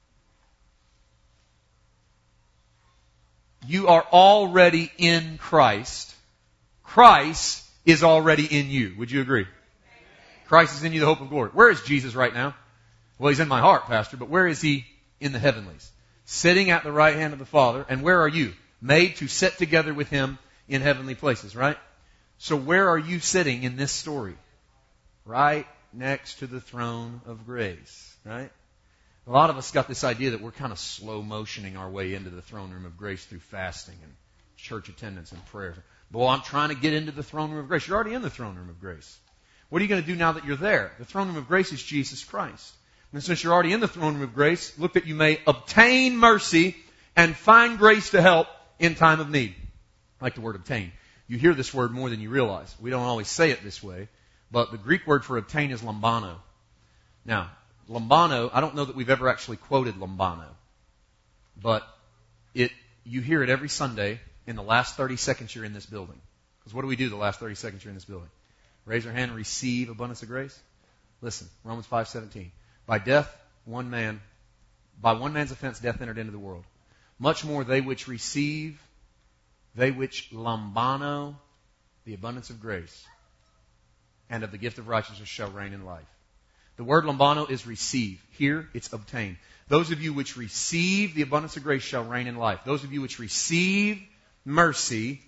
You are already in Christ. Christ is already in you. Would you agree? Christ is in you, the hope of glory. Where is Jesus right now? Well, He's in my heart, Pastor, but where is He in the heavenlies? Sitting at the right hand of the Father. And where are you? Made to sit together with Him in heavenly places, right? So where are you sitting in this story? Right next to the throne of grace, right? A lot of us got this idea that we're kind of slow motioning our way into the throne room of grace through fasting and church attendance and prayer. Boy, I'm trying to get into the throne room of grace. You're already in the throne room of grace. What are you going to do now that you're there? The throne room of grace is Jesus Christ. And since you're already in the throne room of grace, look that you may obtain mercy and find grace to help in time of need. I like the word obtain. You hear this word more than you realize. We don't always say it this way, but the Greek word for obtain is lambano. Now, lambano, I don't know that we've ever actually quoted lambano, but you hear it every Sunday in the last 30 seconds you're in this building. Because what do we do the last 30 seconds you're in this building? Raise your hand and receive abundance of grace. Listen, Romans 5:17. By one man's offense, death entered into the world. Much more they which lambano, the abundance of grace, and of the gift of righteousness shall reign in life. The word lambano is receive. Here, it's obtain. Those of you which receive the abundance of grace shall reign in life. Those of you which receive mercy.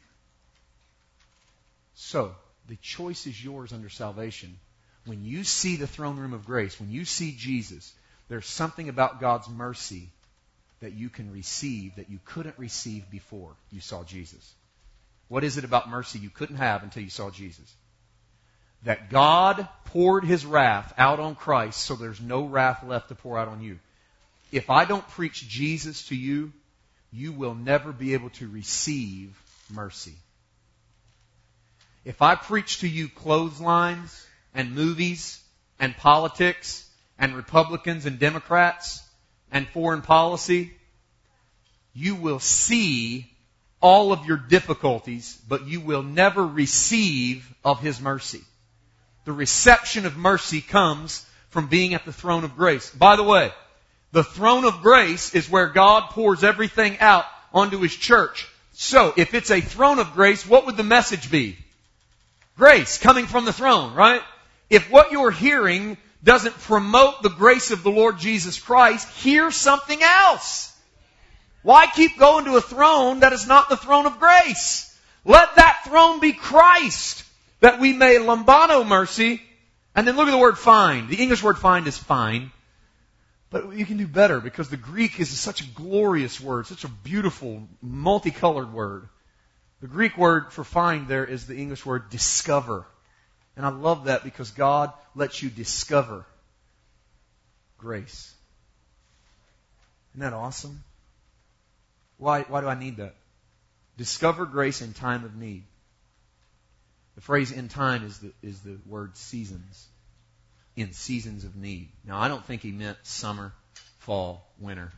So, the choice is yours under salvation. When you see the throne room of grace, when you see Jesus, there's something about God's mercy that you can receive that you couldn't receive before you saw Jesus. What is it about mercy you couldn't have until you saw Jesus? That God poured His wrath out on Christ so there's no wrath left to pour out on you. If I don't preach Jesus to you, you will never be able to receive mercy. If I preach to you clotheslines and movies and politics and Republicans and Democrats and foreign policy, you will see all of your difficulties, but you will never receive of His mercy. The reception of mercy comes from being at the throne of grace. By the way, the throne of grace is where God pours everything out onto His church. So, if it's a throne of grace, what would the message be? Grace coming from the throne, right? If what you're hearing doesn't promote the grace of the Lord Jesus Christ, hear something else. Why keep going to a throne that is not the throne of grace? Let that throne be Christ, that we may lambano mercy. And then look at the word find. The English word find is fine. But you can do better because the Greek is such a glorious word, such a beautiful, multicolored word. The Greek word for find there is the English word discover. And I love that because God lets you discover grace. Isn't that awesome? Why do I need that? Discover grace in time of need. The phrase in time is the word seasons. In seasons of need. Now, I don't think he meant summer, fall, winter.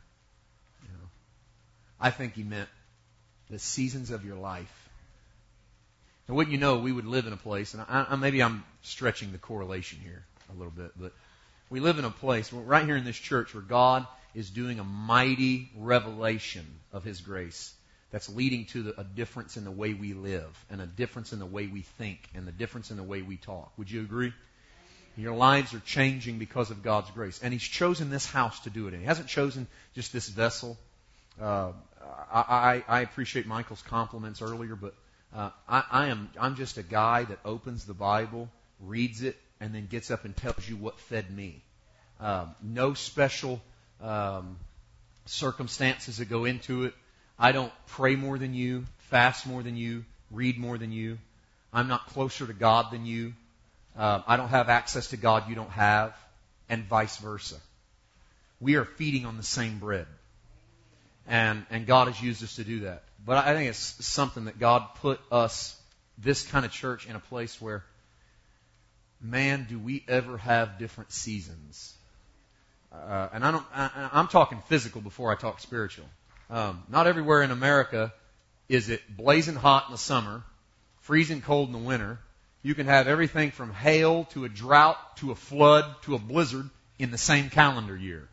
I think he meant the seasons of your life. And wouldn't you know, we would live in a place, and maybe I'm stretching the correlation here a little bit, but we live in a place, right here in this church, where God is doing a mighty revelation of His grace that's leading to a difference in the way we live, and a difference in the way we think, and the difference in the way we talk. Would you agree? Your lives are changing because of God's grace. And He's chosen this house to do it in. He hasn't chosen just this vessel. I appreciate Michael's compliments earlier, but I'm just a guy that opens the Bible, reads it, and then gets up and tells you what fed me. No special circumstances that go into it. I don't pray more than you, fast more than you, read more than you. I'm not closer to God than you. I don't have access to God you don't have, and vice versa. We are feeding on the same bread. And God has used us to do that. But I think it's something that God put us, this kind of church, in a place where, man, do we ever have different seasons. And I'm talking physical before I talk spiritual. Not everywhere in America is it blazing hot in the summer, freezing cold in the winter. You can have everything from hail to a drought to a flood to a blizzard in the same calendar year.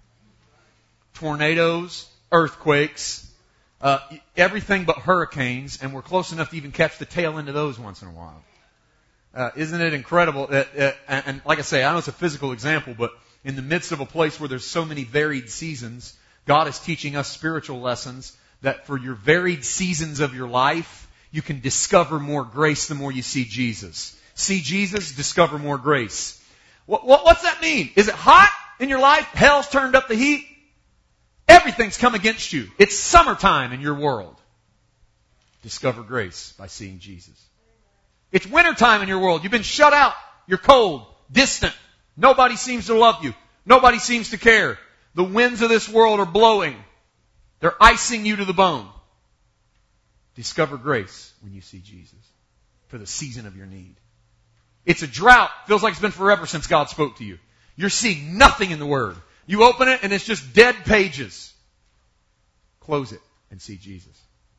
Tornadoes, earthquakes, everything but hurricanes, and we're close enough to even catch the tail end of those once in a while. Isn't it incredible that, and like I say, I know it's a physical example, but in the midst of a place where there's so many varied seasons, God is teaching us spiritual lessons that for your varied seasons of your life, you can discover more grace the more you see Jesus. See Jesus, discover more grace. What's that mean? Is it hot in your life? Hell's turned up the heat? Everything's come against you. It's summertime in your world. Discover grace by seeing Jesus. It's wintertime in your world. You've been shut out. You're cold, distant. Nobody seems to love you. Nobody seems to care. The winds of this world are blowing. They're icing you to the bone. Discover grace when you see Jesus for the season of your need. It's a drought. Feels like it's been forever since God spoke to you. You're seeing nothing in the Word. You open it and it's just dead pages. Close it and see Jesus.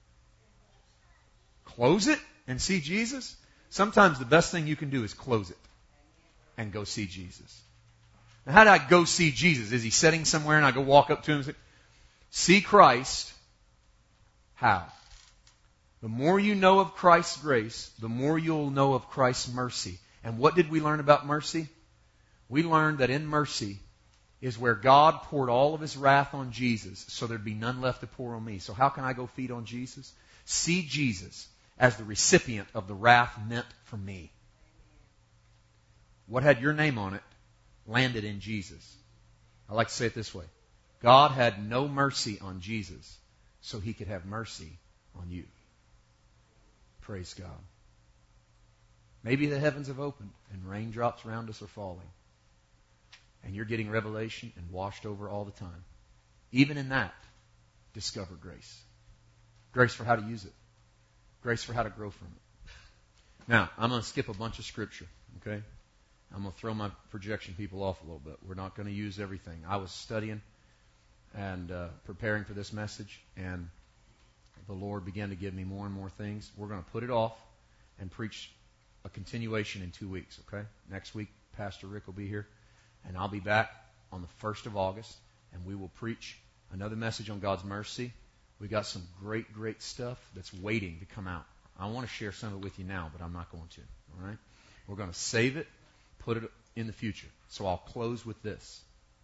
Close it and see Jesus? Sometimes the best thing you can do is close it and go see Jesus. Now, how do I go see Jesus? Is He sitting somewhere and I go walk up to Him and say, see Christ? How? The more you know of Christ's grace, the more you'll know of Christ's mercy. And what did we learn about mercy? We learned that in mercy is where God poured all of His wrath on Jesus so there'd be none left to pour on me. So how can I go feed on Jesus? See Jesus as the recipient of the wrath meant for me. What had your name on it landed in Jesus. I like to say it this way. God had no mercy on Jesus so He could have mercy on you. Praise God. Maybe the heavens have opened and raindrops around us are falling. And you're getting revelation and washed over all the time. Even in that, discover grace. Grace for how to use it. Grace for how to grow from it. Now, I'm going to skip a bunch of scripture, okay? I'm going to throw my projection people off a little bit. We're not going to use everything. I was studying and preparing for this message, and the Lord began to give me more and more things. We're going to put it off and preach a continuation in 2 weeks, okay? Next week, Pastor Rick will be here, and I'll be back on the 1st of August, and we will preach another message on God's mercy. We got some great, great stuff that's waiting to come out. I want to share some of it with you now, but I'm not going to, all right? We're going to save it, put it in the future. So I'll close with this.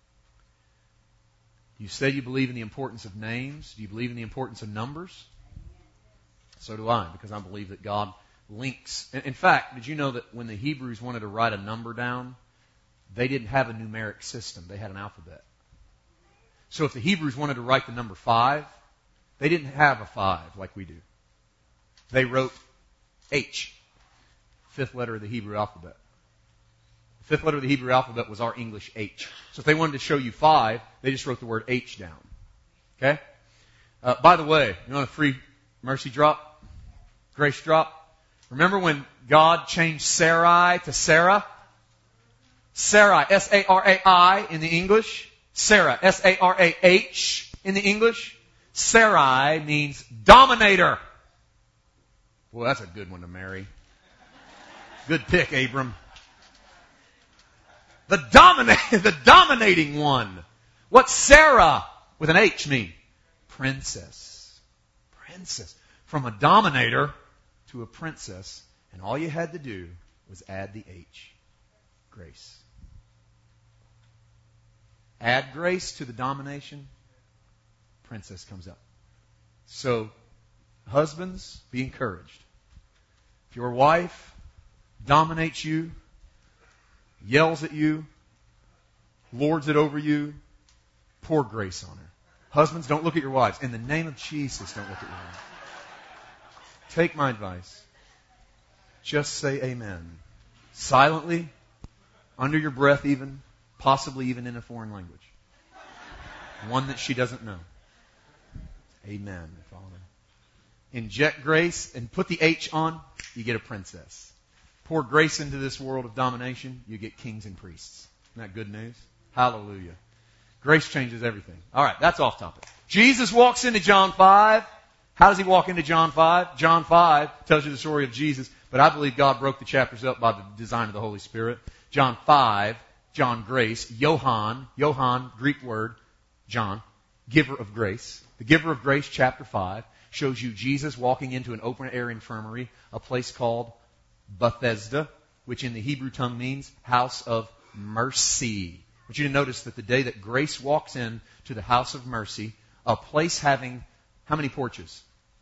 You say you believe in the importance of names. Do you believe in the importance of numbers? So do I, because I believe that God links. In fact, did you know that when the Hebrews wanted to write a number down, they didn't have a numeric system. They had an alphabet. So if the Hebrews wanted to write the number 5, they didn't have a 5 like we do. They wrote H, 5th letter of the Hebrew alphabet. The 5th letter of the Hebrew alphabet was our English H. So if they wanted to show you 5, they just wrote the word H down. Okay? By the way, you want a free mercy drop? Grace drop? Remember when God changed Sarai to Sarah? Sarai, S-A-R-A-I in the English. Sarah, S-A-R-A-H in the English. Sarai means dominator. Well, that's a good one to marry. Good pick, Abram. The dominating one. What's Sarah with an H mean? Princess. Princess. From a dominator to a princess. And all you had to do was add the H. Grace. Add grace to the domination, princess comes up. So, husbands, be encouraged. If your wife dominates you, yells at you, lords it over you, pour grace on her. Husbands, don't look at your wives. In the name of Jesus, don't look at your wives. Take my advice. Just say amen. Silently, under your breath even, possibly even in a foreign language. One that she doesn't know. Amen, Father. Inject grace and put the H on, you get a princess. Pour grace into this world of domination, you get kings and priests. Isn't that good news? Hallelujah. Grace changes everything. All right, that's off topic. Jesus walks into John 5. How does he walk into John 5? John 5 tells you the story of Jesus, but I believe God broke the chapters up by the design of the Holy Spirit. John 5, John grace, Johann, Greek word, John, giver of grace. The giver of grace, chapter 5, shows you Jesus walking into an open-air infirmary, a place called Bethesda, which in the Hebrew tongue means house of mercy. I want you to notice that the day that grace walks in to the house of mercy, a place having how many porches?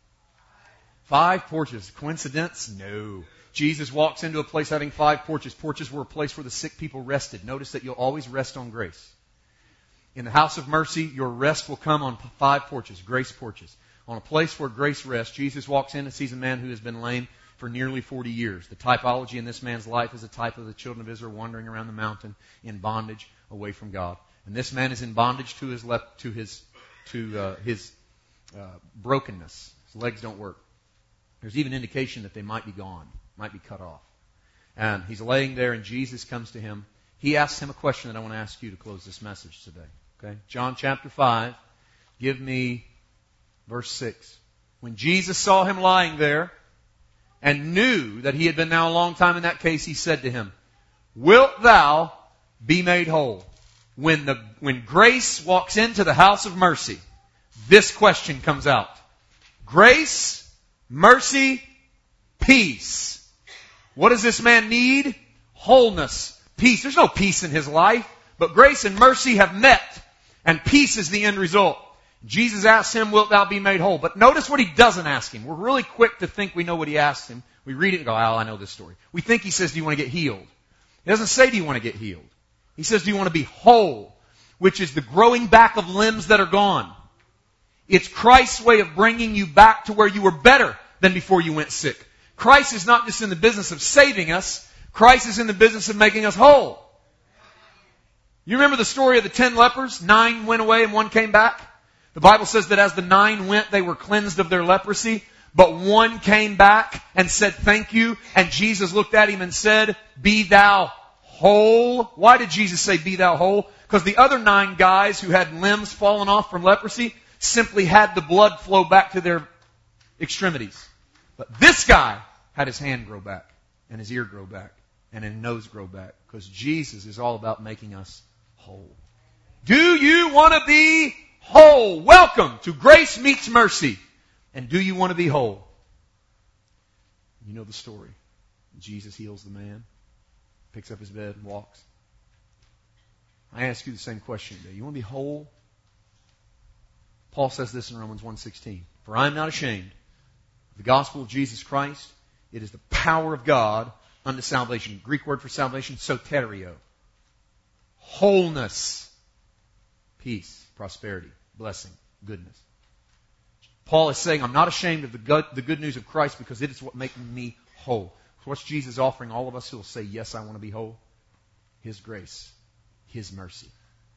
5 porches. Coincidence? No. Jesus walks into a place having 5 porches. Porches were a place where the sick people rested. Notice that you'll always rest on grace. In the house of mercy, your rest will come on 5 porches, grace porches. On a place where grace rests, Jesus walks in and sees a man who has been lame for nearly 40 years. The typology in this man's life is a type of the children of Israel wandering around the mountain in bondage away from God. And this man is in bondage to his brokenness. His legs don't work. There's even indication that they might be gone, might be cut off. And he's laying there and Jesus comes to him. He asks him a question that I want to ask you to close this message today. Okay? John chapter 5, give me verse 6. When Jesus saw him lying there and knew that he had been now a long time in that case, he said to him, "Wilt thou be made whole?" When grace walks into the house of mercy, this question comes out. Grace, mercy, peace. What does this man need? Wholeness, peace. There's no peace in his life, but grace and mercy have met, and peace is the end result. Jesus asks him, "Wilt thou be made whole?" But notice what he doesn't ask him. We're really quick to think we know what he asked him. We read it and go, "Oh, I know this story." We think he says, "Do you want to get healed?" He doesn't say, "Do you want to get healed?" He says, "Do you want to be whole?" Which is the growing back of limbs that are gone. It's Christ's way of bringing you back to where you were better than before you went sick. Christ is not just in the business of saving us. Christ is in the business of making us whole. You remember the story of the 10 lepers? 9 went away and 1 came back. The Bible says that as the 9 went, they were cleansed of their leprosy. But 1 came back and said, "Thank you." And Jesus looked at him and said, "Be thou whole." Why did Jesus say, "Be thou whole"? Because the other 9 guys who had limbs fallen off from leprosy simply had the blood flow back to their extremities. But this guy had his hand grow back, and his ear grow back, and his nose grow back. Because Jesus is all about making us whole. Do you want to be whole? Welcome to Grace Meets Mercy. And do you want to be whole? You know the story. Jesus heals the man, picks up his bed, and walks. I ask you the same question today. You want to be whole? Paul says this in Romans 1:16. "For I am not ashamed of the gospel of Jesus Christ. It is the power of God unto salvation." Greek word for salvation, soterio. Wholeness. Peace, prosperity, blessing, goodness. Paul is saying, I'm not ashamed of the good news of Christ because it is what makes me whole. So what's Jesus offering all of us who will say, "Yes, I want to be whole"? His grace. His mercy.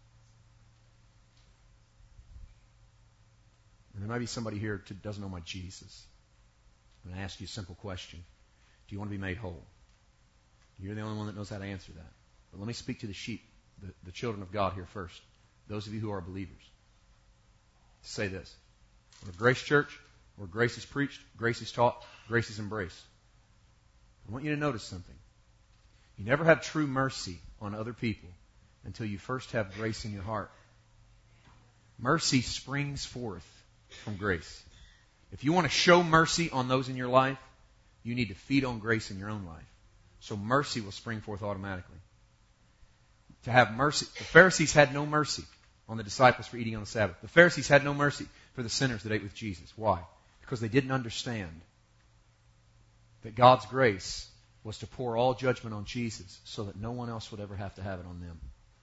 And there might be somebody here who doesn't know my Jesus. I'm going to ask you a simple question. Do you want to be made whole? You're the only one that knows how to answer that. But let me speak to the sheep, the children of God here first. Those of you who are believers. Say this. We're a grace church, where grace is preached, grace is taught, grace is embraced. I want you to notice something. You never have true mercy on other people until you first have grace in your heart. Mercy springs forth from grace. If you want to show mercy on those in your life, you need to feed on grace in your own life. So mercy will spring forth automatically. To have mercy, the Pharisees had no mercy. on the disciples for eating on the Sabbath. The Pharisees had no mercy for the sinners that ate with Jesus. Why? Because they didn't understand that God's grace was to pour all judgment on Jesus so that no one else would ever have to have it on them.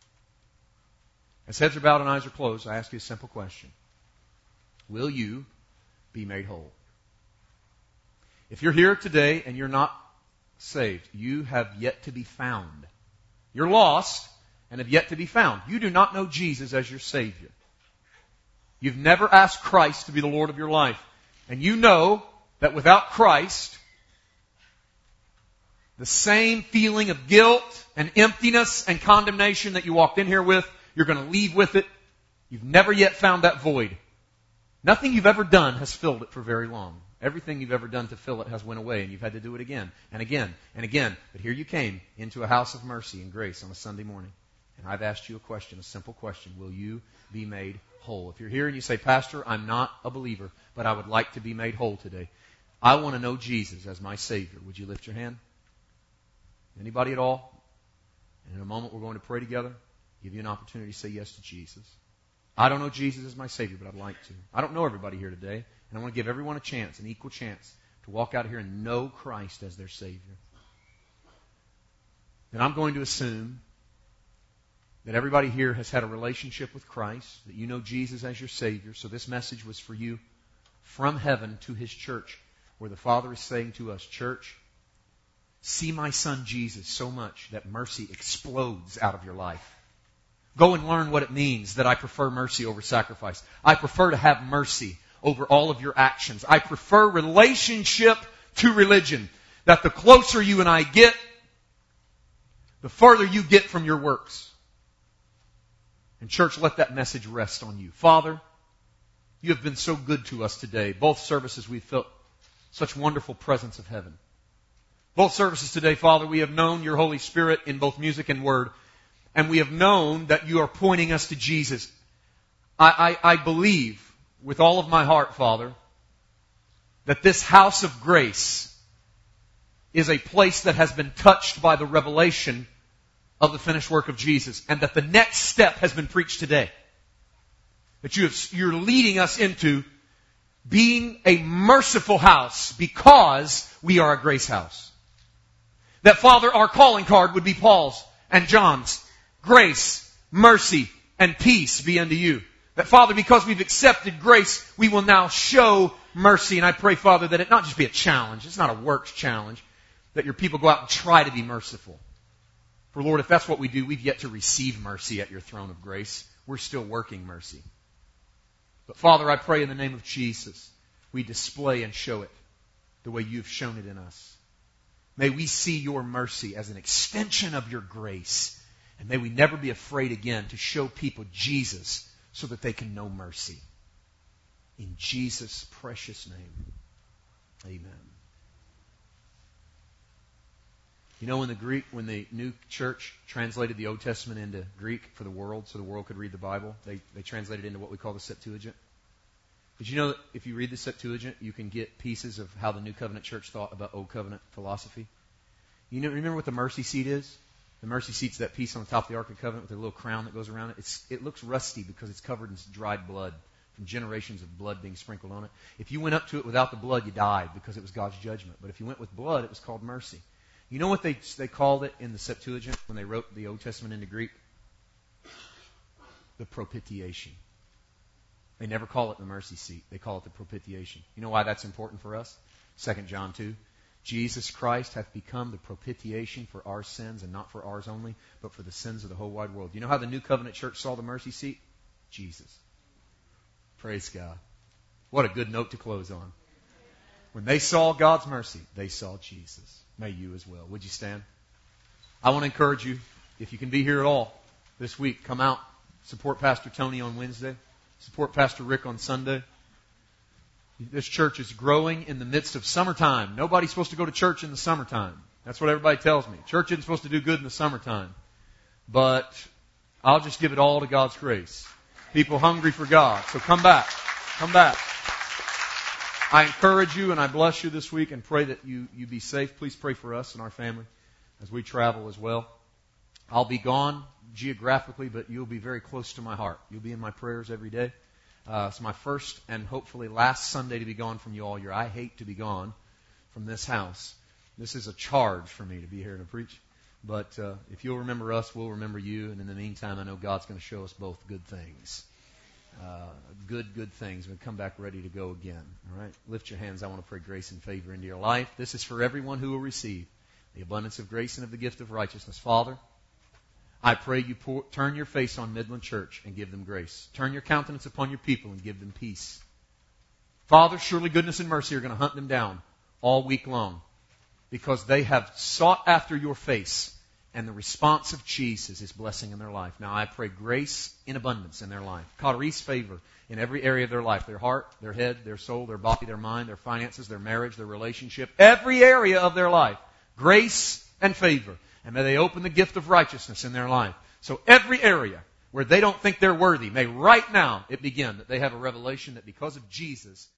As heads are bowed and eyes are closed, I ask you a simple question. Will you be made whole? If you're here today and you're not saved, you have yet to be found. You're lost and have yet to be found. You do not know Jesus as your Savior. You've never asked Christ to be the Lord of your life. And you know that without Christ, the same feeling of guilt and emptiness and condemnation that you walked in here with, you're going to leave with it. You've never yet found that void. Nothing you've ever done has filled it for very long. Everything you've ever done to fill it has went away, and you've had to do it again and again and again. But here you came into a house of mercy and grace on a Sunday morning. And I've asked you a question, a simple question. Will you be made whole? If you're here and you say, Pastor, I'm not a believer, but I would like to be made whole today. I want to know Jesus as my Savior. Would you lift your hand? Anybody at all? And in a moment we're going to pray together. Give you an opportunity to say yes to Jesus. I don't know Jesus as my Savior, but I'd like to. I don't know everybody here today, and I want to give everyone a chance, an equal chance, to walk out here and know Christ as their Savior. Then I'm going to assume that everybody here has had a relationship with Christ, that you know Jesus as your Savior, so this message was for you from heaven to His church, where the Father is saying to us, church, see my Son Jesus so much that mercy explodes out of your life. Go and learn what it means that I prefer mercy over sacrifice. I prefer to have mercy over all of your actions. I prefer relationship to religion. That the closer you and I get, the further you get from your works. And church, let that message rest on you. Father, you have been so good to us today. Both services we've felt such wonderful presence of heaven. Both services today, Father, we have known your Holy Spirit in both music and word. And we have known that you are pointing us to Jesus. I believe with all of my heart, Father, that this house of grace is a place that has been touched by the revelation of the finished work of Jesus, and that the next step has been preached today. That you're leading us into being a merciful house because we are a grace house. That, Father, our calling card would be Paul's and John's. Grace, mercy, and peace be unto you. That, Father, because we've accepted grace, we will now show mercy. And I pray, Father, that it not just be a challenge. It's not a works challenge. That your people go out and try to be merciful. For, Lord, if that's what we do, we've yet to receive mercy at your throne of grace. We're still working mercy. But, Father, I pray in the name of Jesus, we display and show it the way you've shown it in us. May we see your mercy as an extension of your grace. And may we never be afraid again to show people Jesus so that they can know mercy. In Jesus' precious name, amen. You know, when the new church translated the Old Testament into Greek for the world, so the world could read the Bible, they translated it into what we call the Septuagint. Did you know that if you read the Septuagint, you can get pieces of how the New Covenant church thought about Old Covenant philosophy? You know, remember what the mercy seat is? The mercy seat's that piece on the top of the Ark of the Covenant with a little crown that goes around it. It looks rusty because it's covered in dried blood from generations of blood being sprinkled on it. If you went up to it without the blood, you died because it was God's judgment. But if you went with blood, it was called mercy. You know what they called it in the Septuagint when they wrote the Old Testament into Greek? The propitiation. They never call it the mercy seat. They call it the propitiation. You know why that's important for us? 2 John 2. Jesus Christ hath become the propitiation for our sins, and not for ours only, but for the sins of the whole wide world. You know how the New Covenant church saw the mercy seat? Jesus. Praise God. What a good note to close on. When they saw God's mercy, they saw Jesus. May you as well. Would you stand? I want to encourage you, if you can be here at all this week, come out, support Pastor Tony on Wednesday, support Pastor Rick on Sunday. This church is growing in the midst of summertime. Nobody's supposed to go to church in the summertime. That's what everybody tells me. Church isn't supposed to do good in the summertime. But I'll just give it all to God's grace. People hungry for God. So come back. Come back. I encourage you and I bless you this week and pray that you be safe. Please pray for us and our family as we travel as well. I'll be gone geographically, but you'll be very close to my heart. You'll be in my prayers every day. It's my first and hopefully last Sunday to be gone from you all year. I hate to be gone from this house. This is a charge for me to be here to preach. But if you'll remember us, we'll remember you. And in the meantime, I know God's going to show us both good things. Good things. We'll come back ready to go again. All right? Lift your hands. I want to pray grace and favor into your life. This is for everyone who will receive the abundance of grace and of the gift of righteousness. Father, I pray you turn your face on Midland Church and give them grace. Turn your countenance upon your people and give them peace. Father, surely goodness and mercy are going to hunt them down all week long because they have sought after your face, and the response of Jesus is blessing in their life. Now I pray grace in abundance in their life. Charis favor in every area of their life. Their heart, their head, their soul, their body, their mind, their finances, their marriage, their relationship. Every area of their life. Grace and favor. And may they open the gift of righteousness in their life. So every area where they don't think they're worthy, may right now it begin that they have a revelation that because of Jesus,